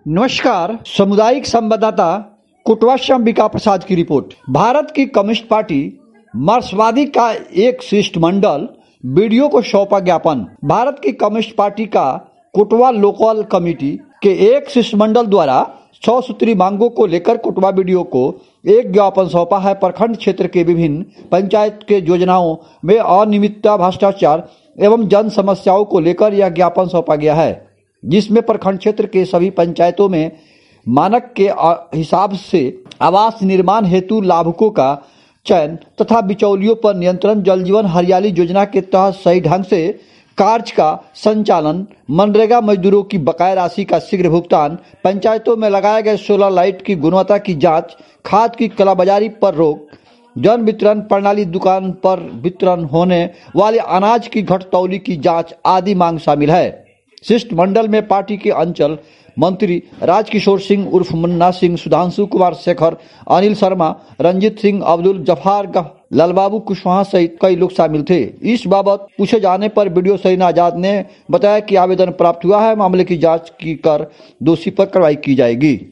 नमस्कार। सामुदायिक संवाददाता कोटवा से अंबिका प्रसाद की रिपोर्ट। भारत की कम्युनिस्ट पार्टी मार्क्सवादी का एक शिष्टमंडल बीडीओ को सौंपा ज्ञापन। भारत की कम्युनिस्ट पार्टी का कोटवा लोकल कमेटी के एक शिष्टमंडल द्वारा 100 सूत्री मांगों को लेकर कोटवा बीडीओ को एक ज्ञापन सौंपा है। प्रखंड क्षेत्र के विभिन्न पंचायत के योजनाओं में अनियमितता, भ्रष्टाचार एवं जन समस्याओं को लेकर यह ज्ञापन सौंपा गया है, जिसमें प्रखंड क्षेत्र के सभी पंचायतों में मानक के हिसाब से आवास निर्माण हेतु लाभुकों का चयन तथा बिचौलियों पर नियंत्रण, जल जीवन हरियाली योजना के तहत सही ढंग से कार्य का संचालन, मनरेगा मजदूरों की बकाया राशि का शीघ्र भुगतान, पंचायतों में लगाए गए सोलर लाइट की गुणवत्ता की जांच, खाद की कालाबाजारी पर रोक, जन वितरण प्रणाली, दुकान पर वितरण होने वाले अनाज की घटतौली की जांच आदि मांग शामिल है। शिष्टमंडल में पार्टी के अंचल मंत्री राजकिशोर सिंह उर्फ मुन्ना सिंह, सुधांशु कुमार शेखर, अनिल शर्मा, रंजीत सिंह, अब्दुल जफार, लालबाबू कुशवाहा सहित कई लोग शामिल थे। इस बाबत पूछे जाने पर बीडीओ सरीन आजाद ने बताया कि आवेदन प्राप्त हुआ है, मामले की जांच कर दोषी पर कार्रवाई की जाएगी।